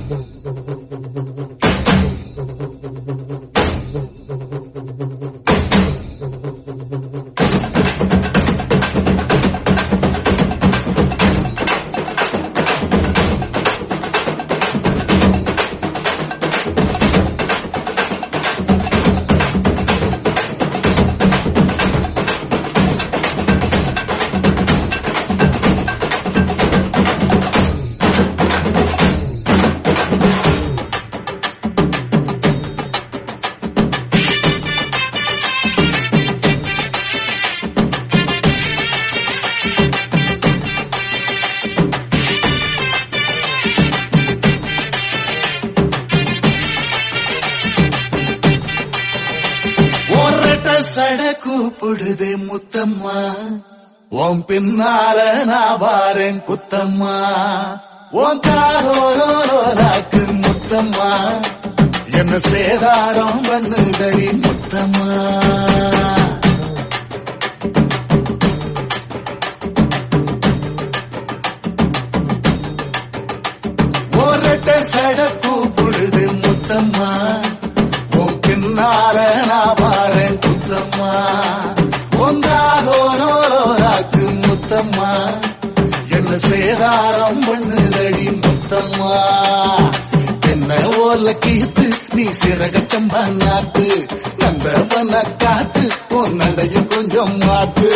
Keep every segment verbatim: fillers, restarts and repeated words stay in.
கூப்பிடுதே முத்தம்மா, உன் பின்னால நான் வாரேன் குத்தம்மா, உன் காரோராக்கு முத்தம்மா, என்ன சேதாரம் பண்ணுதடி முத்தம்மா. ஒரட்ட சட கூப்பிடுது முத்தம்மா, உன் பின்னால நான் வாரேன் குத்தம்மா, ஒன்றாகோராக்கு முத்தம்மா, என்ன சேதாரம் பண்ணுதடி முத்தம்மா. என்ன ஓல கீத்து நீ சிறகச்சம்பா நாத்து, நந்தவன காத்து உன் நடையும் கொஞ்சம் மாத்து.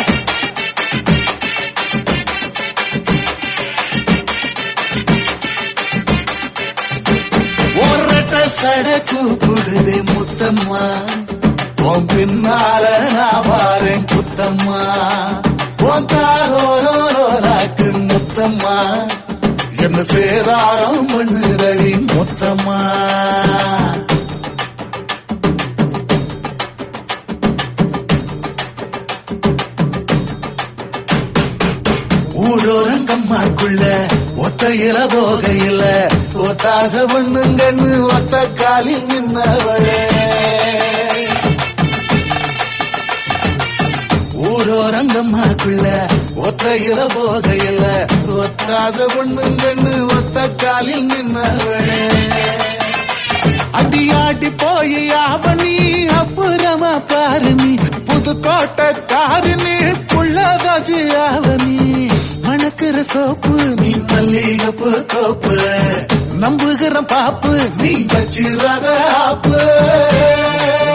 ஒரட்ட சட கூப்பிடுதே முத்தம்மா, உன் பின்னால நான் வாரேன் குத்தம்மா, உன் காரோராக்கு முத்தம்மா, என்ன சேதாரம் பண்ணுதடி முத்தம்மா. ஊரோரங்கம்மாக்குள்ள ஒத்தையில போகையில ஒத்தாச பண்ணுங்கன்னு ஒத்த காலில் நின்னவளே, ஊரோரங்கம்மாக்குள்ள ஒத்தையில போகையில ஒத்தாச பண்ணுங்கன்னு ஒத்த காலில் நின்னவளே, அடியாடி போய் ஆவணி அப்புறமா பாரு நீ, புதுக்கோட்டக்காரு நீ புள்ளதாச்சு ஆவணி, மணக்கிற சோப்பு நீ மல்லிகப்பு கோப்பு, நம்புகிற பாப்பு நீ வச்சிராத ஆப்பு.